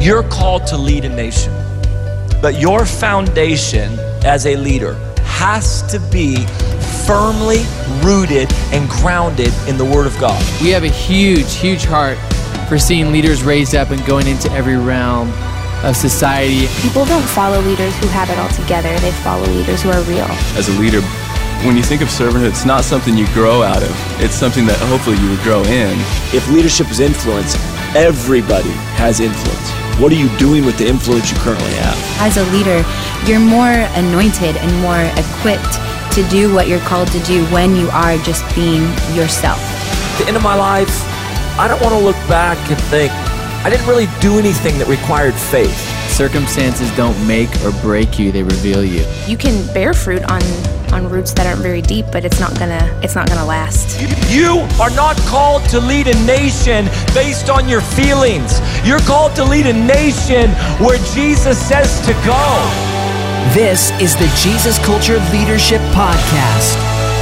You're called to lead a nation, but your foundation as a leader has to be firmly rooted and grounded in the Word of God. We have a huge heart for seeing leaders raised up and going into every realm of society. People don't follow leaders who have it all together. They follow leaders who are real. As a leader, when you think of servanthood, it's not something you grow out of. It's something that hopefully you would grow in. If leadership is influence, everybody has influence. What are you doing with the influence you currently have? As a leader, you're more anointed and more equipped to do what you're called to do when you are just being yourself. At the end of my life, I don't want to look back and think, I didn't really do anything that required faith. Circumstances don't make or break you, they reveal you. You can bear fruit on roots that aren't very deep, but it's not gonna last. You are not called to lead a nation based on your feelings. You're called to lead a nation where Jesus says to go. This is the Jesus Culture Leadership Podcast.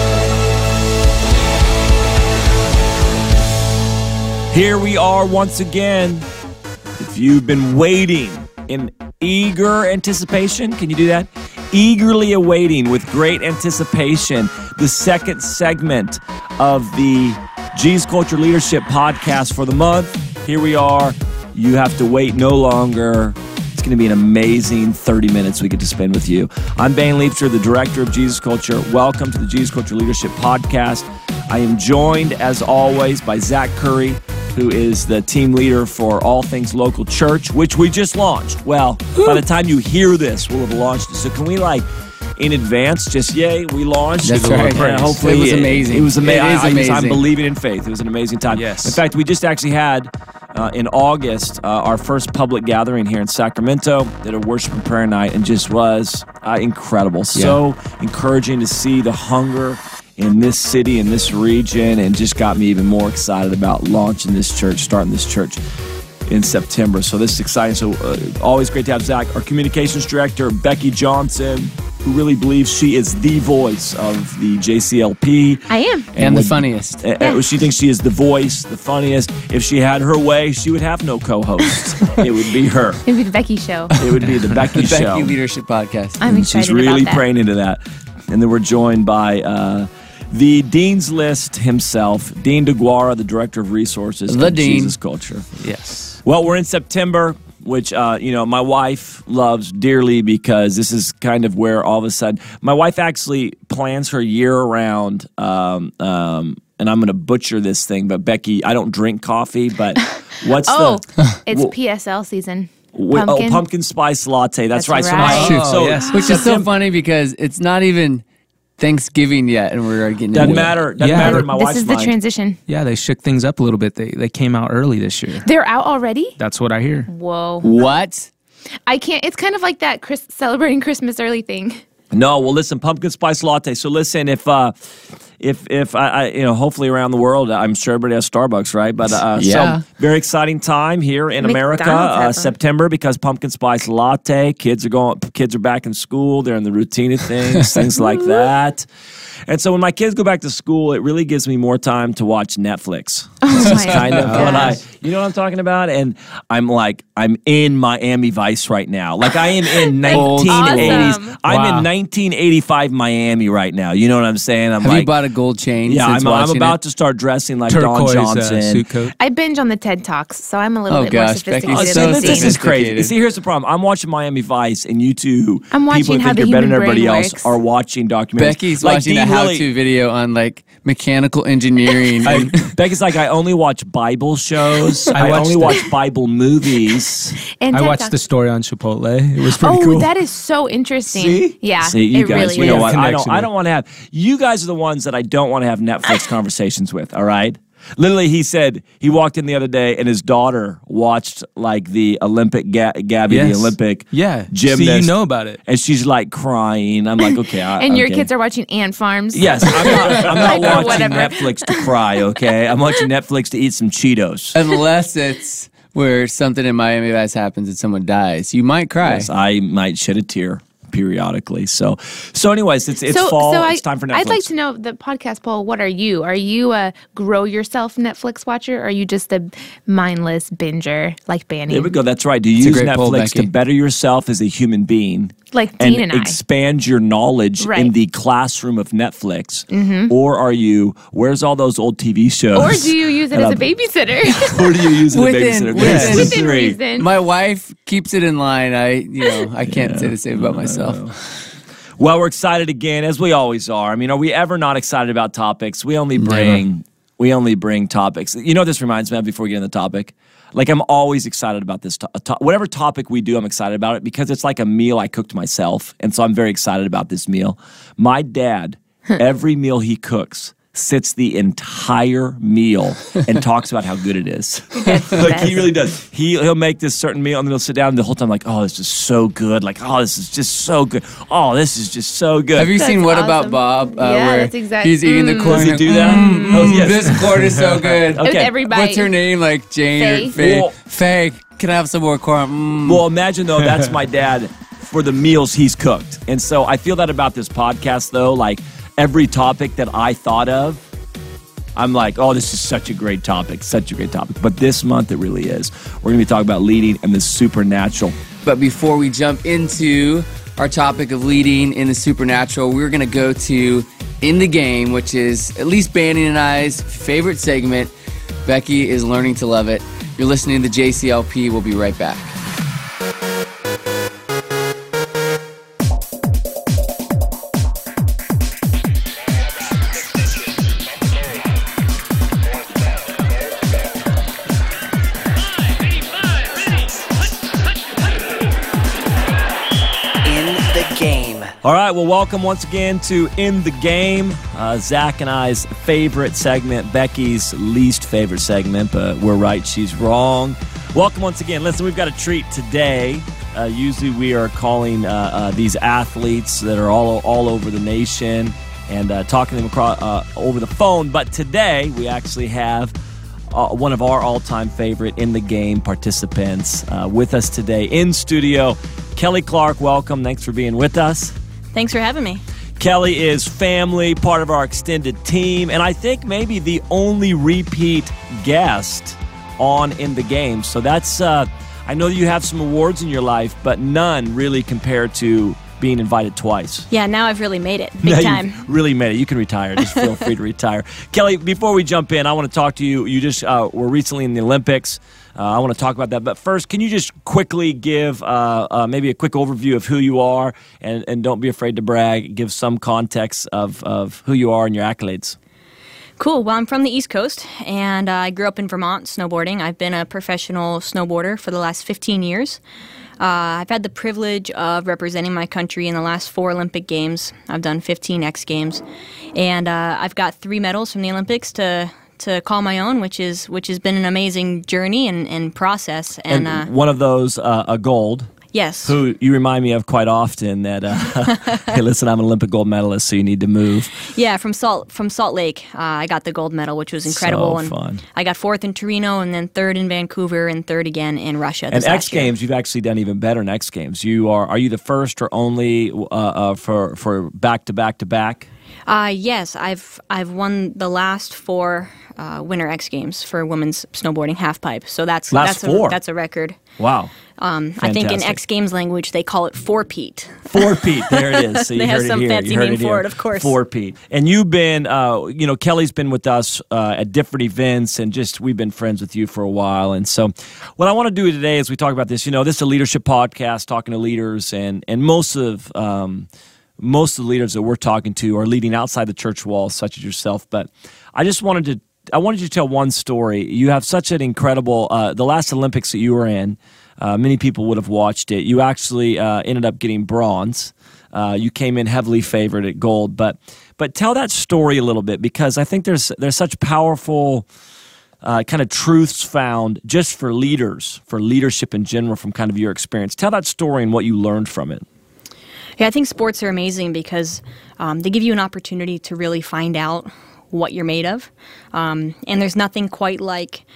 Here we are once again. If you've been waiting in eager anticipation, can you do that? Eagerly awaiting with great anticipation the second segment of the Jesus Culture Leadership Podcast for the month. Here we are. You have to wait no longer. It's going to be an amazing 30 minutes we get to spend with you. I'm Bane Leapster, the director of Jesus Culture. Welcome to the Jesus Culture Leadership Podcast. I am joined, as always, by Zach Curry, who is the team leader for All Things Local Church, which we just launched. Well, by the time you hear this, we'll have launched it. So can we, in advance, just yay, we launched. That's right. Hopefully, it was amazing. It was amazing. It is amazing. I'm believing in faith. It was an amazing time. Yes. In fact, we just actually had, in August, our first public gathering here in Sacramento, did a worship and prayer night, and just was incredible. So encouraging to see the hunger in this city, in this region, and just got me even more excited about launching this church, starting this church in September. So this is exciting. So always great to have Zach, our communications director, Becky Johnson, who really believes she is the voice of the JCLP. I am. And the funniest. She thinks she is the voice, the funniest. If she had her way, she would have no co-host. It would be her. It would be the Becky Show. It would be the Becky The Show. Becky Leadership Podcast. I'm excited She's really about that. praying into that. And then we're joined by the Dean's List himself, Dean DeGuara, the Director of Resources The of Dean. Jesus Culture. Yes. Well, we're in September, which, my wife loves dearly because this is kind of where all of a sudden, my wife actually plans her year around, and I'm going to butcher this thing, but Becky, I don't drink coffee, but what's it's PSL season. Pumpkin spice latte. That's right. right. So Which is so funny because it's not even Thanksgiving yet, and we're getting doesn't into matter. it. Doesn't matter in my This wife's is the mind. transition. Yeah, they shook things up a little bit. They came out early this year. They're out already? That's what I hear. Whoa. What? I can't. It's kind of like that celebrating Christmas early thing. No, well, listen, pumpkin spice latte. So listen, if I, hopefully around the world, I'm sure everybody has Starbucks, right? But Yeah. so very exciting time here in McDonald's America, has them. September, because pumpkin spice latte. Kids are back in school. They're in the routine of things, things like that. And so when my kids go back to school, it really gives me more time to watch Netflix. Oh It's kind of gosh. you know what I'm talking about? And I'm in Miami Vice right now. Like I am in 1980s. Awesome. I'm Wow. in 1985 Miami right now. You know what I'm saying? I'm Have you bought a gold chain? yeah, since I'm watching about it? to start dressing like Turquoise Don Johnson. suit coat. I binge on the TED Talks, so I'm a little Oh, bit more gosh, Becky, sophisticated. so than This Dean. is crazy. sophisticated. See, here's the problem. I'm watching Miami Vice, and you two, I'm watching people who how think the you're better than human everybody brain else, works. are watching documentaries. Becky's Like, watching Dean a how-to really- video on mechanical engineering. Becky's like, I only watch Bible shows. I watched only it. watch Bible movies. And I TED watched Talks. the story on Chipotle. It was pretty Oh, cool. that is so interesting. See? Yeah, See, you it guys, really you know is. what? I Connection. don't want to have. You guys are the ones that I don't want to have Netflix conversations with. All right. Literally, he said he walked in the other day and his daughter watched the Olympic Gabby, the Yes. Olympic Yeah. gymnast. See, you know about it. And she's like crying. I'm like, okay. And your okay. kids are watching Ant Farms. Yes, I'm not Or watching whatever. Netflix to cry. Okay, I'm watching Netflix to eat some Cheetos. Unless it's where something in Miami Vice happens and someone dies. You might cry. Yes, I might shed a tear. periodically. So anyways, it's fall. It's time for Netflix. I'd like to know, the podcast poll, what are you? Are you a grow yourself Netflix watcher, or are you just a mindless binger like Banny? There we go. That's right. Do you It's a use great poll, Netflix Becky. to better yourself as a human being? Like Dean and I. expand your knowledge Right. in the classroom of Netflix? Or are you, where's all those old TV shows? Or do you use it as a babysitter? Or do you use it as a Within- babysitter? within- This is Within three. reason. My wife keeps it in line. I can't say the same about myself. Well, we're excited again, as we always are. I mean, are we ever not excited about topics? We only bring topics. You know what this reminds me of before we get into the topic? Like, I'm always excited about this. Whatever topic we do, I'm excited about it because it's like a meal I cooked myself. And so I'm very excited about this meal. My dad, every meal he cooks, sits the entire meal and talks about how good it is. Like, he really does. He'll make this certain meal and then he'll sit down and the whole time like, oh, this is so good. Like, oh, this is just so good. Oh, this is just so good. Have you seen That's What About awesome. Bob? Yeah, where that's exactly- he's eating the corn. Does he do that? Oh, yes. This corn is so good. With Okay. every bite. What's her name? Like Jane or Faye? Well- Faye, can I have some more corn? Well, imagine, though, that's my dad for the meals he's cooked. And so I feel that about this podcast, though. Like, every topic that I thought of, I'm like, oh, this is such a great topic, such a great topic. But this month, it really is. We're going to be talking about leading and the supernatural. But before we jump into our topic of leading in the supernatural, we're going to go to In the Game, which is at least Bannon and I's favorite segment. Becky is learning to love it. You're listening to the JCLP. We'll be right back. In the Game. All right, well, welcome once again to In the Game, Zach and I's favorite segment, Becky's least favorite segment, but we're right, she's wrong. Welcome once again. Listen, we've got a treat today. Usually we are calling these athletes that are all over the nation and talking to them across, over the phone, but today we actually have one of our all-time favorite In the Game participants with us today in studio. Kelly Clark, welcome. Thanks for being with us. Thanks for having me. Kelly is family, part of our extended team, and I think maybe the only repeat guest on In the Game. So that's, I know you have some awards in your life, but none really compared to being invited twice. Yeah, now I've really made it. Big Now time. you've really made it. You can retire. Just feel free to retire. Kelly, before we jump in, I want to talk to you. You just were recently in the Olympics. I want to talk about that. But first, can you just quickly give maybe a quick overview of who you are, and don't be afraid to brag. Give some context of who you are and your accolades. Cool. Well, I'm from the East Coast, and I grew up in Vermont snowboarding. I've been a professional snowboarder for the last 15 years. I've had the privilege of representing my country in the last 4 Olympic Games. I've done 15 X Games, and I've got 3 medals from the Olympics to call my own, which has been an amazing journey and process. And one of those, a gold. Yes. Who you remind me of quite often that, hey, listen, I'm an Olympic gold medalist, so you need to move. Yeah, from Salt Lake, I got the gold medal, which was incredible. So and fun. I got 4th in Torino, and then 3rd in Vancouver, and 3rd again in Russia. And this X last year. Games, you've actually done even better in X Games. Are you the first or only for back to back to back? Yes, I've won the last 4 Winter X Games for women's snowboarding halfpipe. So that's 4? That's a record. Wow. I think in Fantastic. X Games language they call it 4-peat. 4-peat, there it is. So you They have heard some it here. fancy You heard name it here. for it, of course. 4-peat. And you've been, Kelly's been with us at different events, and we've been friends with you for a while. And so what I want to do today as we talk about this, this is a leadership podcast, talking to leaders, and most of the leaders that we're talking to are leading outside the church walls, such as yourself. But I wanted you to tell one story. You have such an incredible, the last Olympics that you were in, many people would have watched it. You actually ended up getting bronze. You came in heavily favored at gold. But tell that story a little bit, because I think there's such powerful kind of truths found just for leaders, for leadership in general, from kind of your experience. Tell that story and what you learned from it. Yeah, I think sports are amazing because they give you an opportunity to really find out what you're made of. And there's nothing quite like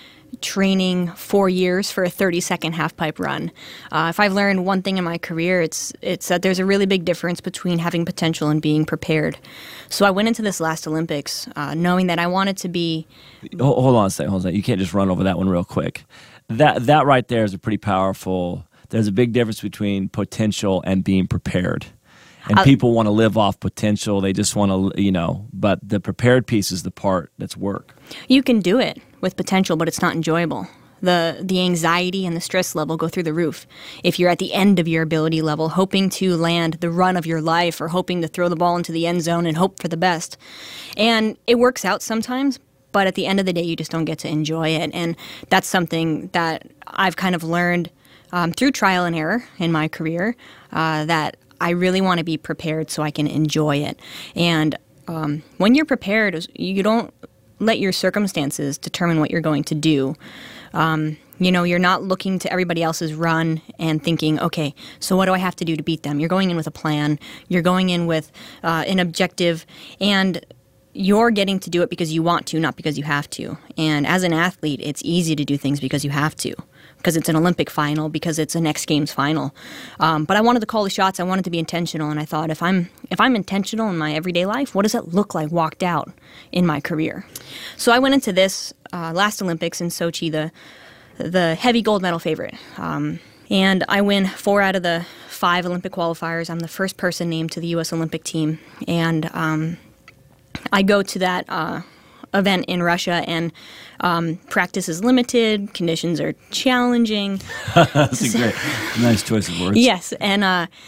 training 4 years for a 30-second half-pipe run. If I've learned one thing in my career, it's that there's a really big difference between having potential and being prepared. So I went into this last Olympics knowing that I wanted to be... Hold on a second. You can't just run over that one real quick. That right there is a pretty powerful... There's a big difference between potential and being prepared. And people want to live off potential. They just want to, but the prepared piece is the part that's work. You can do it with potential, but it's not enjoyable. The anxiety and the stress level go through the roof. If you're at the end of your ability level, hoping to land the run of your life or hoping to throw the ball into the end zone and hope for the best. And it works out sometimes, but at the end of the day, you just don't get to enjoy it. And that's something that I've kind of learned through trial and error in my career, that I really want to be prepared so I can enjoy it. And when you're prepared, you don't let your circumstances determine what you're going to do. You're not looking to everybody else's run and thinking, okay, so what do I have to do to beat them? You're going in with a plan. You're going in with an objective. And you're getting to do it because you want to, not because you have to. And as an athlete, it's easy to do things because you have to. Because it's an Olympic final, because it's an X Games final. But I wanted to call the shots. I wanted to be intentional, and I thought, if I'm intentional in my everyday life, what does it look like walked out in my career? So I went into this last Olympics in Sochi, the heavy gold medal favorite. And I win 4 out of the 5 Olympic qualifiers. I'm the first person named to the U.S. Olympic team. And I go to that event in Russia, and practice is limited, conditions are challenging. That's a great, nice choice of words. Yes, and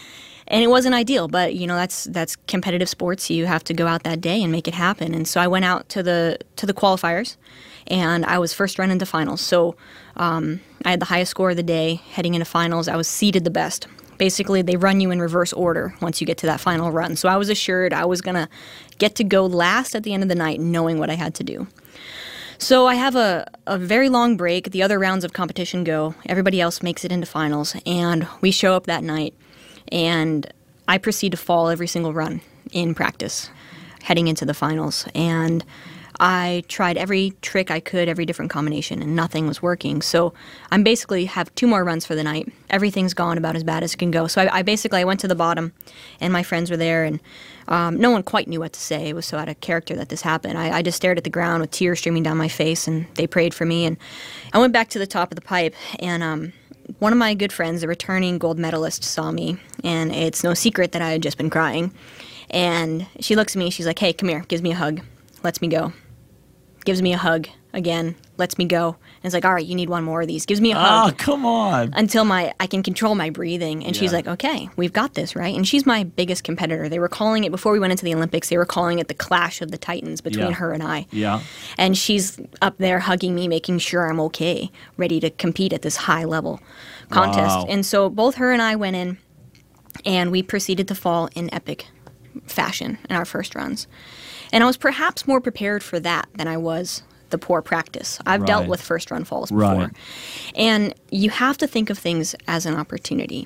it wasn't ideal, but that's competitive sports. You have to go out that day and make it happen. And so I went out to the qualifiers, and I was first run into finals. So I had the highest score of the day heading into finals. I was seeded the best. Basically, they run you in reverse order once you get to that final run. So I was assured I was going to get to go last at the end of the night, knowing what I had to do. So I have a very long break. The other rounds of competition go. Everybody else makes it into finals. And we show up that night, and I proceed to fall every single run in practice heading into the finals. And I tried every trick I could, every different combination, and nothing was working. So I basically have 2 more runs for the night. Everything's gone about as bad as it can go. So I went to the bottom, and my friends were there, and no one quite knew what to say. It was so out of character that this happened. I just stared at the ground with tears streaming down my face, and they prayed for me. And I went back to the top of the pipe, and one of my good friends, the returning gold medalist, saw me, and it's no secret that I had just been crying. And she looks at me, she's like, "Hey, come here," gives me a hug, lets me go. Gives me a hug again, lets me go. And it's like, "All right, you need one more of these." Gives me a hug. Oh, come on. Until I can control my breathing. And she's like, "Okay, we've got this, right?" And she's my biggest competitor. They were calling it, before we went into the Olympics, they were calling it the clash of the titans between her and I. Yeah. And she's up there hugging me, making sure I'm okay, ready to compete at this high-level contest. Wow. And so both her and I went in, and we proceeded to fall in epic fashion in our first runs. And I was perhaps more prepared for that than I was the poor practice. I've dealt with first run falls before. Right. And you have to think of things as an opportunity.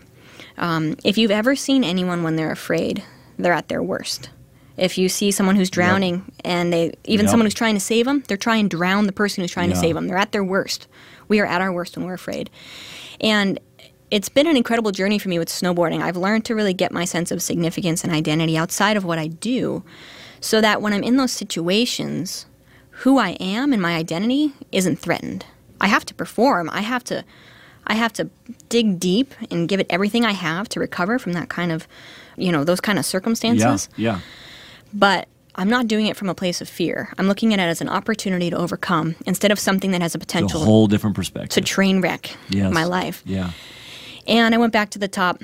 If you've ever seen anyone when they're afraid, they're at their worst. If you see someone who's drowning and someone who's trying to save them, they're trying to drown the person who's trying to save them. They're at their worst. We are at our worst when we're afraid. And it's been an incredible journey for me with snowboarding. I've learned to really get my sense of significance and identity outside of what I do, so that when I'm in those situations, who I am and my identity isn't threatened. I have to perform. I have to dig deep and give it everything I have to recover from that kind of, those kind of circumstances. Yeah. But I'm not doing it from a place of fear. I'm looking at it as an opportunity to overcome instead of something that has a potential It's a whole different perspective. to train wreck my life. Yeah. And I went back to the top,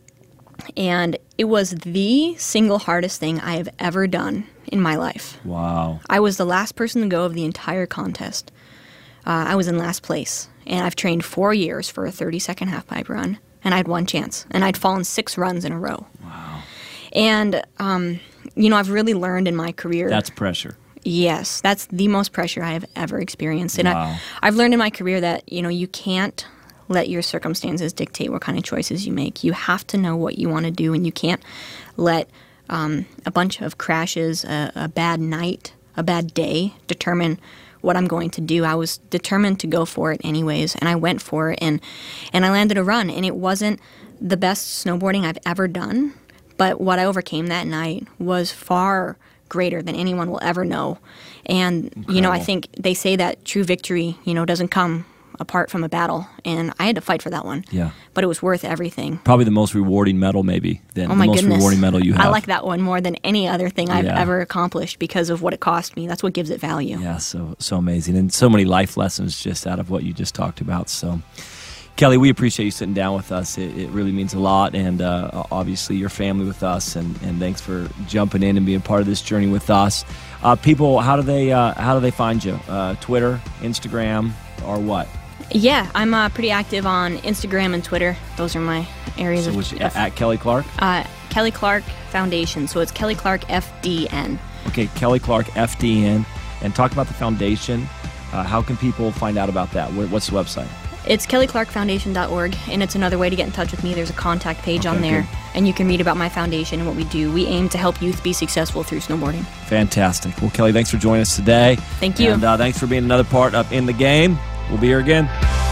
and it was the single hardest thing I have ever done in my life. Wow. I was the last person to go of the entire contest. I was in last place, and I've trained 4 years for a 30-second half-pipe run, and I had one chance, and I'd fallen 6 runs in a row. Wow. And, I've really learned in my career. That's pressure. Yes, that's the most pressure I have ever experienced. And Wow. I've learned in my career that, you can't let your circumstances dictate what kind of choices you make. You have to know what you want to do, and you can't let a bunch of crashes, a bad night, a bad day determine what I'm going to do. I was determined to go for it anyways, and I went for it, and I landed a run, and it wasn't the best snowboarding I've ever done, but what I overcame that night was far greater than anyone will ever know. And, I think they say that true victory, doesn't come apart from a battle, and I had to fight for that one. Yeah. But it was worth everything. Probably the most rewarding medal, maybe. Oh my goodness. The most rewarding medal you have. I like that one more than any other thing I've ever accomplished because of what it cost me. That's what gives it value. Yeah, so amazing. And so many life lessons just out of what you just talked about. So, Kelly, we appreciate you sitting down with us. It really means a lot. And obviously your family with us. And thanks for jumping in and being part of this journey with us. People, how do they find you? Twitter, Instagram, or what? Yeah, I'm pretty active on Instagram and Twitter. Those are my areas at Kelly Clark? Kelly Clark Foundation. So it's Kelly Clark FDN. Okay, Kelly Clark FDN. And talk about the foundation. How can people find out about that? What's the website? It's kellyclarkfoundation.org, and it's another way to get in touch with me. There's a contact page on there, good. And you can read about my foundation and what we do. We aim to help youth be successful through snowboarding. Fantastic. Well, Kelly, thanks for joining us today. Thank you. And thanks for being another part of In the Game. We'll be here again.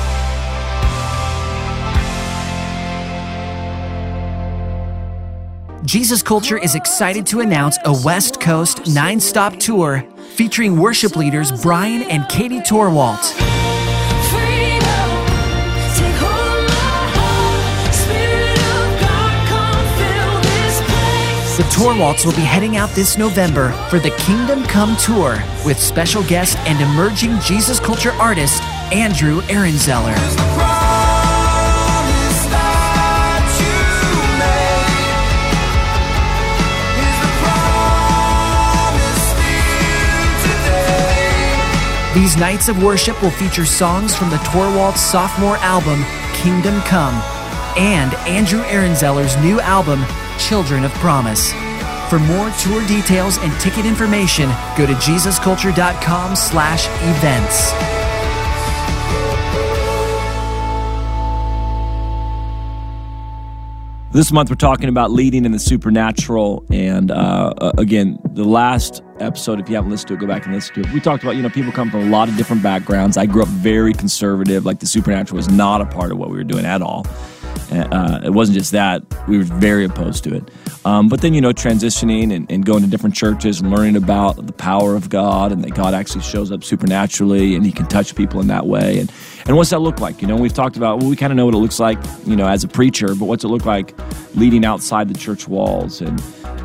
Jesus Culture is excited to announce a West Coast 9-stop tour featuring worship leaders Brian and Katie Torwalt. The Torwalts will be heading out this November for the Kingdom Come Tour with special guest and emerging Jesus Culture artist Andrew Ehrenzeller. These nights of worship will feature songs from the Torwalts' sophomore album, Kingdom Come, and Andrew Ehrenzeller's new album, Children of Promise. For more tour details and ticket information, go to JesusCulture.com/events. This month we're talking about leading in the supernatural, and again, the last episode, if you haven't listened to it, go back and listen to it. We talked about, people come from a lot of different backgrounds. I grew up very conservative, like the supernatural was not a part of what we were doing at all. It wasn't just that, we were very opposed to it. But then, transitioning and going to different churches and learning about the power of God and that God actually shows up supernaturally and he can touch people in that way. And what's that look like? We've talked about, we kind of know what it looks like, as a preacher, but what's it look like leading outside the church walls? And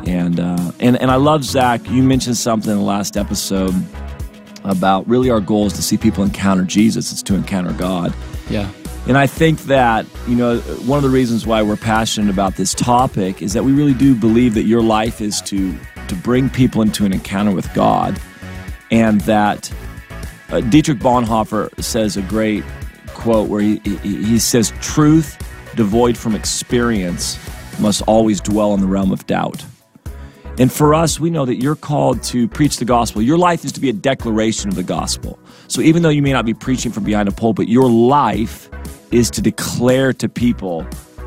I love, Zach, you mentioned something in the last episode about really our goal is to see people encounter Jesus. It's to encounter God. Yeah. And I think that, one of the reasons why we're passionate about this topic is that we really do believe that your life is to bring people into an encounter with God. And that Dietrich Bonhoeffer says a great quote where he says, truth devoid from experience must always dwell in the realm of doubt. And for us, we know that you're called to preach the gospel. Your life is to be a declaration of the gospel. So even though you may not be preaching from behind a pulpit, your life is to declare to people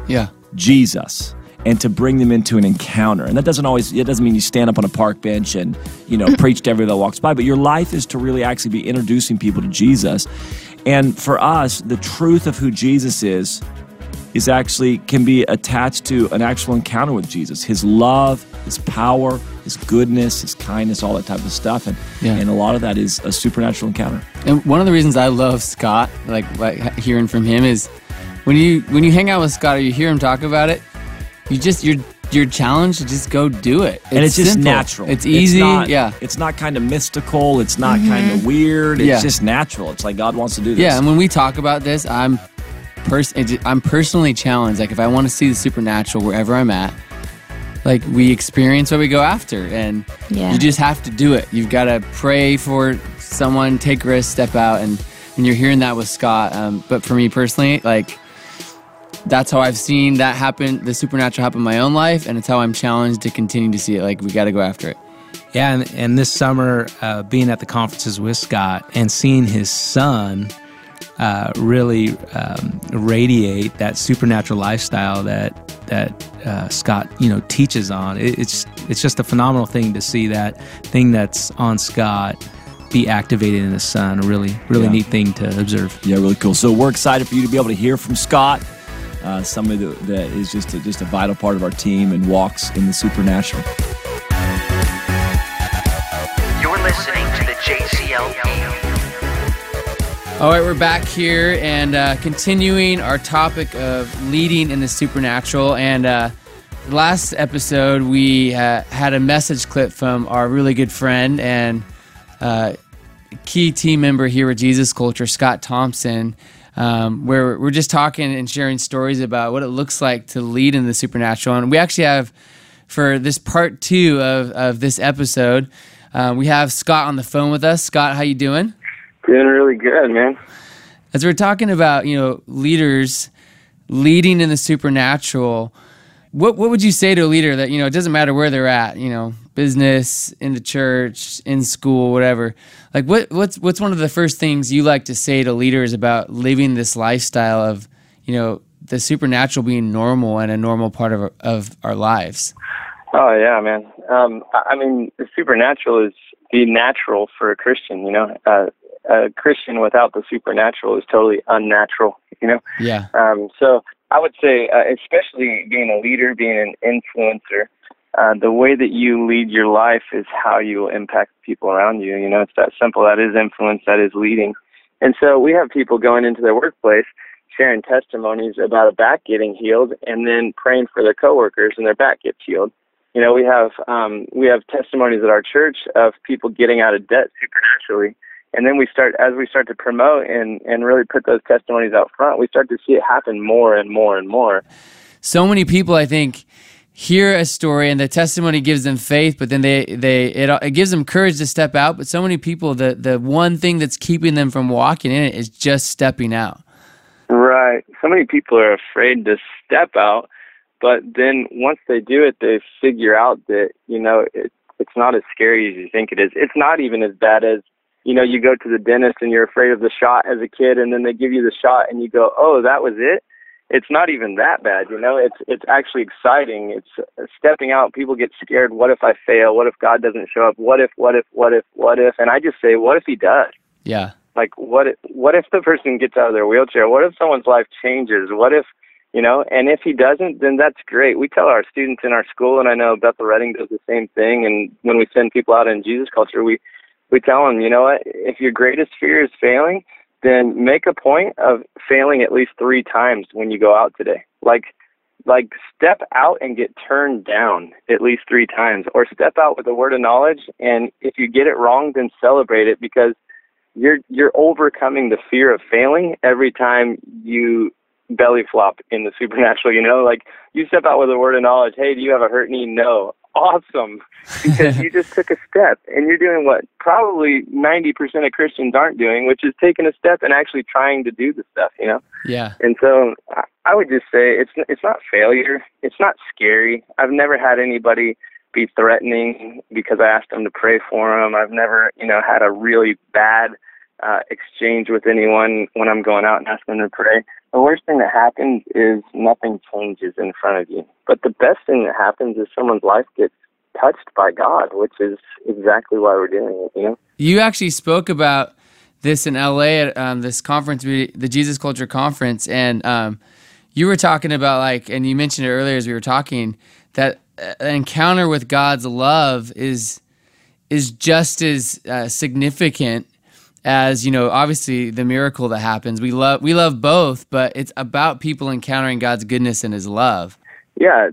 Jesus and to bring them into an encounter. And that doesn't mean you stand up on a park bench and, preach to everybody that walks by, but your life is to really actually be introducing people to Jesus. And for us, the truth of who Jesus is actually can be attached to an actual encounter with Jesus. His love, his power, his goodness, his kindness, all that type of stuff. And a lot of that is a supernatural encounter. And one of the reasons I love Scott, like hearing from him, is when you hang out with Scott or you hear him talk about it, you're challenged to just go do it. And it's just simple. natural. It's easy. It's not kind of mystical. It's not kind of weird. It's just natural. It's like God wants to do this. Yeah, and when we talk about this, I'm personally challenged. Like if I want to see the supernatural wherever I'm at, like we experience what we go after, and you just have to do it. You've got to pray for someone, take risks, step out, and you're hearing that with Scott. But for me personally, like that's how I've seen that happen, the supernatural happen in my own life, and it's how I'm challenged to continue to see it. Like we got to go after it. Yeah, and this summer, being at the conferences with Scott and seeing his son really radiate that supernatural lifestyle that Scott teaches on. It's just a phenomenal thing to see that thing that's on Scott be activated in the Son. A really neat thing to observe. Yeah, really cool. So we're excited for you to be able to hear from Scott, somebody that is just a vital part of our team and walks in the supernatural. You're listening to the JCLP. All right, we're back here and continuing our topic of leading in the supernatural. And last episode, we had a message clip from our really good friend and key team member here at Jesus Culture, Scott Thompson, where we're just talking and sharing stories about what it looks like to lead in the supernatural. And we actually have, for this part 2 of this episode, we have Scott on the phone with us. Scott, how you doing? Doing really good, man. As we're talking about, leaders leading in the supernatural, what would you say to a leader that, it doesn't matter where they're at, business, in the church, in school, whatever. Like what's one of the first things you like to say to leaders about living this lifestyle of, the supernatural being normal and a normal part of our lives? Oh yeah, man. I mean, the supernatural is the natural for a Christian, a Christian without the supernatural is totally unnatural, Yeah. So I would say, especially being a leader, being an influencer, the way that you lead your life is how you will impact people around you. It's that simple. That is influence. That is leading. And so we have people going into their workplace, sharing testimonies about a back getting healed, and then praying for their coworkers and their back gets healed. We have testimonies at our church of people getting out of debt supernaturally. And then as we start to promote and really put those testimonies out front, we start to see it happen more and more and more. So many people, I think, hear a story and the testimony gives them faith, but then it gives them courage to step out. But so many people, the one thing that's keeping them from walking in it is just stepping out. Right. So many people are afraid to step out, but then once they do it, they figure out that, it's not as scary as you think it is. It's not even as bad as, you go to the dentist and you're afraid of the shot as a kid, and then they give you the shot and you go, oh, that was it? It's not even that bad, It's actually exciting. It's stepping out. People get scared. What if I fail? What if God doesn't show up? What if? And I just say, what if he does? Yeah. Like, what if the person gets out of their wheelchair? What if someone's life changes? What if, and if he doesn't, then that's great. We tell our students in our school, and I know Bethel Redding does the same thing, and when we send people out in Jesus Culture, we tell them, if your greatest fear is failing, then make a point of failing at least 3 times when you go out today. Like step out and get turned down at least 3 times, or step out with a word of knowledge. And if you get it wrong, then celebrate it, because you're overcoming the fear of failing every time you belly flop in the supernatural. Like you step out with a word of knowledge. Hey, do you have a hurt knee? No. Awesome, because you just took a step, and you're doing what probably 90% of Christians aren't doing, which is taking a step and actually trying to do the stuff, Yeah. And so I would just say it's not failure. It's not scary. I've never had anybody be threatening because I asked them to pray for them. I've never, had a really bad exchange with anyone when I'm going out and asking them to pray. The worst thing that happens is nothing changes in front of you. But the best thing that happens is someone's life gets touched by God, which is exactly why we're doing it, You actually spoke about this in LA at this conference, the Jesus Culture Conference, and you were talking about, and you mentioned it earlier as we were talking, that an encounter with God's love is just as significant as, obviously the miracle that happens. We love both, but it's about people encountering God's goodness and his love. Yeah,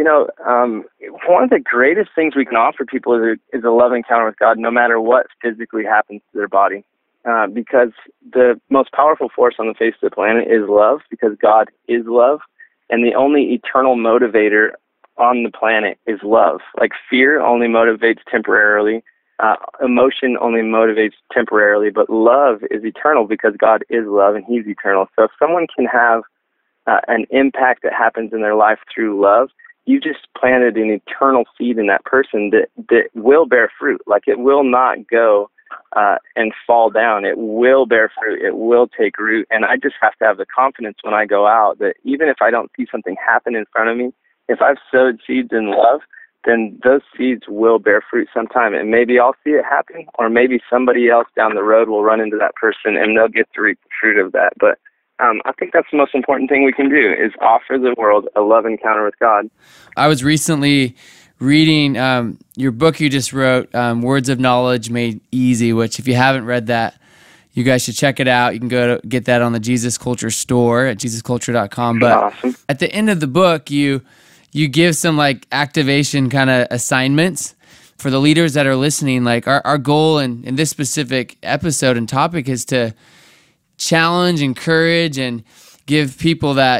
one of the greatest things we can offer people is a love encounter with God, no matter what physically happens to their body. Because the most powerful force on the face of the planet is love, because God is love, and the only eternal motivator on the planet is love. Like fear only motivates temporarily. Emotion only motivates temporarily, but love is eternal because God is love and he's eternal. So if someone can have an impact that happens in their life through love, you just planted an eternal seed in that person that will bear fruit. Like it will not go and fall down. It will bear fruit. It will take root. And I just have to have the confidence when I go out that even if I don't see something happen in front of me, if I've sowed seeds in love, then those seeds will bear fruit sometime. And maybe I'll see it happen, or maybe somebody else down the road will run into that person and they'll get to reap the fruit of that. But I think that's the most important thing we can do, is offer the world a love encounter with God. I was recently reading your book you just wrote, Words of Knowledge Made Easy, which if you haven't read that, you guys should check it out. You can go to get that on the Jesus Culture store at jesusculture.com. But awesome. At the end of the book, you give some like activation kind of assignments for the leaders that are listening. Like our goal in this specific episode and topic is to challenge, encourage, and give people that,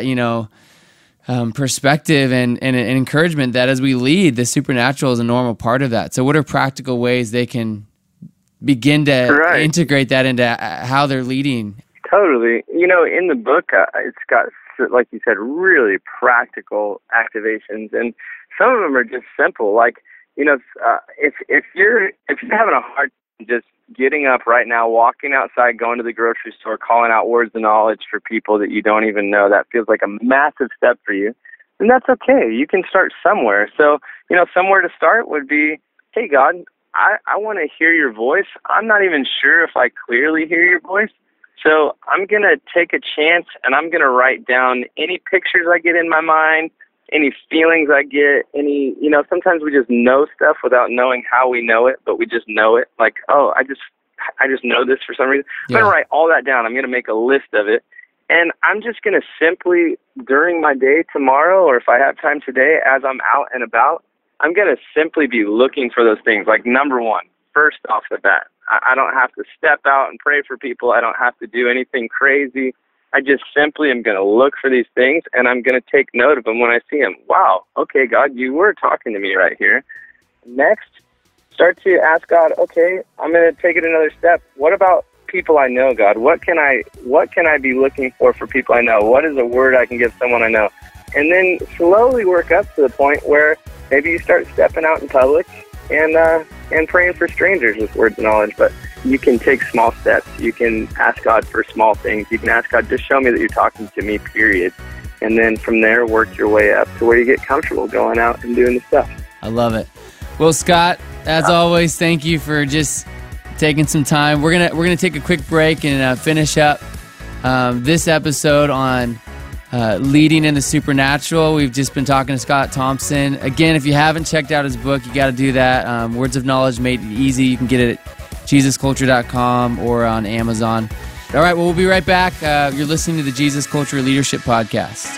perspective and encouragement that as we lead, the supernatural is a normal part of that. So what are practical ways they can begin to integrate that into how they're leading? Totally. In the book, it's got, like you said, really practical activations, and some of them are just simple. Like, if you're having a hard time just getting up right now, walking outside, going to the grocery store, calling out words of knowledge for people that you don't even know, that feels like a massive step for you, then that's okay. You can start somewhere. So, somewhere to start would be, hey, God, I want to hear your voice. I'm not even sure if I clearly hear your voice. So I'm going to take a chance, and I'm going to write down any pictures I get in my mind, any feelings I get, sometimes we just know stuff without knowing how we know it, but we just know it. Like, oh, I just know this for some reason. I'm going to write all that down. I'm going to make a list of it. And I'm just going to simply, during my day tomorrow, or if I have time today, as I'm out and about, I'm going to simply be looking for those things. Like, number one, first off the bat, I don't have to step out and pray for people. I don't have to do anything crazy. I just simply am going to look for these things, and I'm going to take note of them when I see them. Wow, okay, God, you were talking to me right here. Next, start to ask God, okay, I'm going to take it another step. What about people I know, God? What can I be looking for people I know? What is a word I can give someone I know? And then slowly work up to the point where maybe you start stepping out in public and praying for strangers with words of knowledge. But you can take small steps. You can ask God for small things. You can ask God, just show me that you're talking to me, period. And then from there, work your way up to where you get comfortable going out and doing the stuff. I love it. Well, Scott, as always, thank you for just taking some time. We're gonna take a quick break and finish up this episode on leading in the supernatural. We've just been talking to Scott Thompson. Again, if you haven't checked out his book, you got to do that. Words of Knowledge Made Easy. You can get it at jesusculture.com or on Amazon. All right, well, we'll be right back. You're listening to the Jesus Culture Leadership Podcast.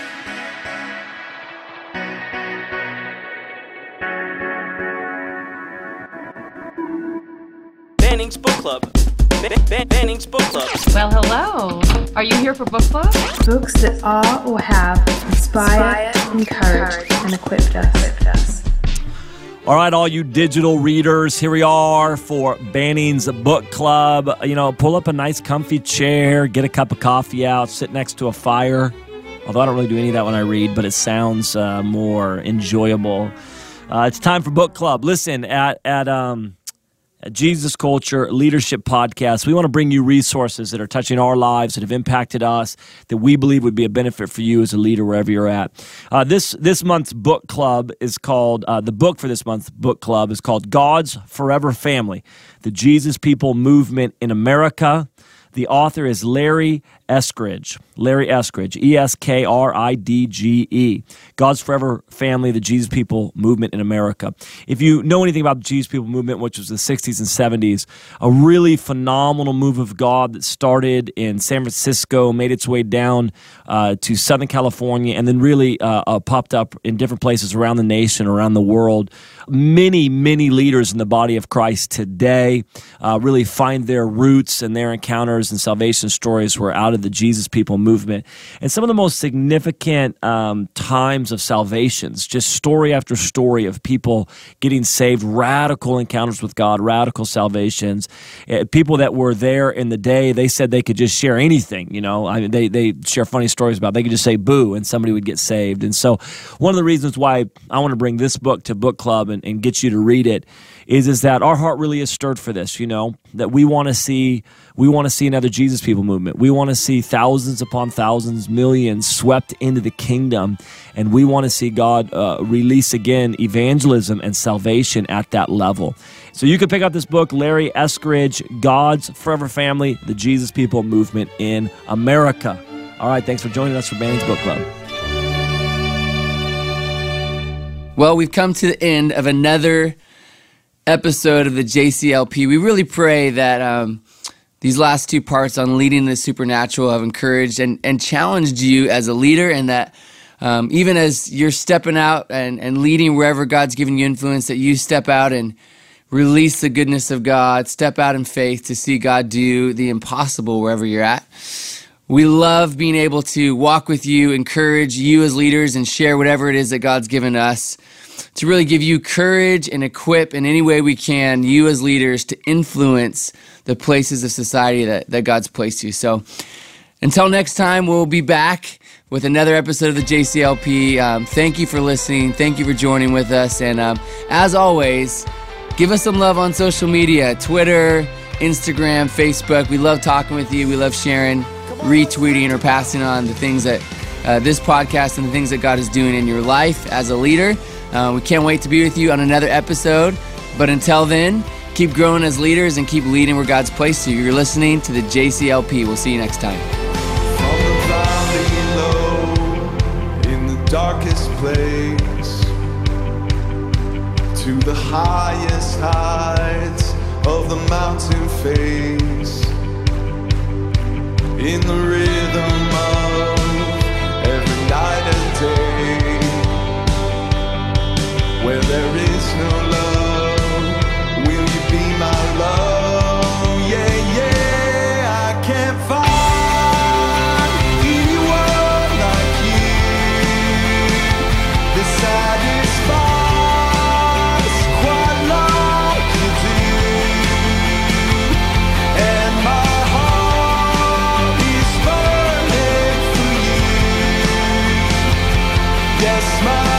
Banning's Book Club. Banning's Book Club. Well, hello. Are you here for book club? Books that are or have inspired, encouraged, and equipped us. All right, all you digital readers, here we are for Banning's Book Club. Pull up a nice comfy chair, get a cup of coffee out, sit next to a fire. Although I don't really do any of that when I read, but it sounds more enjoyable. It's time for Book Club. Listen, at Jesus Culture Leadership Podcast, we want to bring you resources that are touching our lives, that have impacted us, that we believe would be a benefit for you as a leader wherever you're at. This month's book club is called, the book for this month's book club is called God's Forever Family, the Jesus People Movement in America. The author is Larry Eskridge, Eskridge, God's Forever Family, the Jesus People Movement in America. If you know anything about the Jesus People Movement, which was the 60s and 70s, a really phenomenal move of God that started in San Francisco, made its way down to Southern California, and then really popped up in different places around the nation, around the world. Many, many leaders in the body of Christ today really find their roots and their encounters and salvation stories were out of the Jesus People Movement. And some of the most significant times of salvations, just story after story of people getting saved, radical encounters with God, radical salvations. People that were there in the day, they said they could just share anything, they share funny stories about, they could just say boo and somebody would get saved. And so one of the reasons why I want to bring this book to book club and get you to read it is that our heart really is stirred for this, that we want to see another Jesus People Movement. We want to see thousands upon thousands, millions swept into the kingdom. And we want to see God release again evangelism and salvation at that level. So you can pick up this book, Larry Eskridge, God's Forever Family, the Jesus People Movement in America. All right, thanks for joining us for Banning's Book Club. Well, we've come to the end of another episode of the JCLP. We really pray that these last two parts on leading the supernatural have encouraged and challenged you as a leader, and that even as you're stepping out and leading wherever God's given you influence, that you step out and release the goodness of God, step out in faith to see God do the impossible wherever you're at. We love being able to walk with you, encourage you as leaders, and share whatever it is that God's given us to really give you courage and equip in any way we can, you as leaders, to influence the places of society that God's placed you. So until next time, we'll be back with another episode of the JCLP. Thank you for listening. Thank you for joining with us. And as always, give us some love on social media, Twitter, Instagram, Facebook. We love talking with you. We love sharing, retweeting, or passing on the things that this podcast and the things that God is doing in your life as a leader. We can't wait to be with you on another episode. But until then, keep growing as leaders and keep leading where God's placed you. You're listening to the JCLP. We'll see you next time. From the valley low, in the darkest place, to the highest heights of the mountain face, in the rhythm of every night and day, where there is no love, will you be my love? Yeah, yeah, I can't find anyone like you that satisfies quite like you do. And my heart is burning for you. Yes, my